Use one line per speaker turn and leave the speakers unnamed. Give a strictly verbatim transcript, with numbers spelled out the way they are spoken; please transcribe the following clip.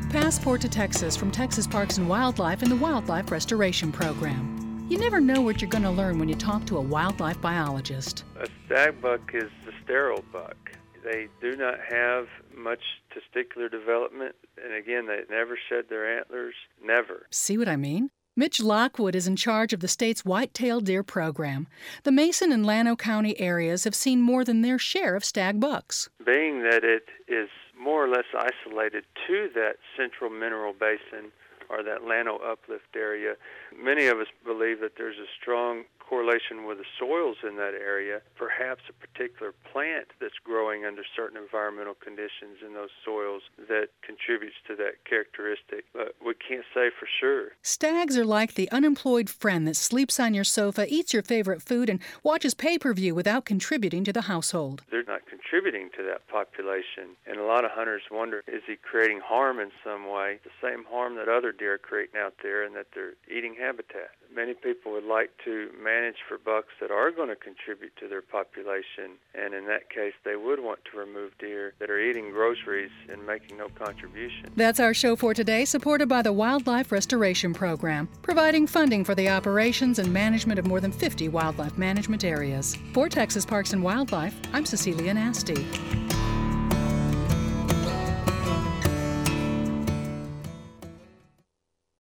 Passport to Texas from Texas Parks and Wildlife and the Wildlife Restoration Program. You never know what you're going to learn when you talk to a wildlife biologist.
A stag buck is the sterile buck. They do not have much testicular development, and again, they never shed their antlers, never.
See what I mean? Mitch Lockwood is in charge of the state's white-tailed deer program. The Mason and Llano County areas have seen more than their share of stag bucks.
Being that it is more or less isolated to that central mineral basin or that Llano uplift area, many of us believe that there's a strong correlation with the soils in that area, perhaps a particular plant that's growing under certain environmental conditions in those soils that contributes to that characteristic, but we can't say for sure.
Stags are like the unemployed friend that sleeps on your sofa, eats your favorite food, and watches pay-per-view without contributing to the household.
They're not contributing to that population, and a lot of hunters wonder, is he creating harm in some way, the same harm that other deer are creating out there and that they're eating habitat. Many people would like to manage for bucks that are going to contribute to their population, and in that case, they would want to remove deer that are eating groceries and making no contribution.
That's our show for today, supported by the Wildlife Restoration Program, providing funding for the operations and management of more than fifty wildlife management areas. For Texas Parks and Wildlife, I'm Cecilia Nasty.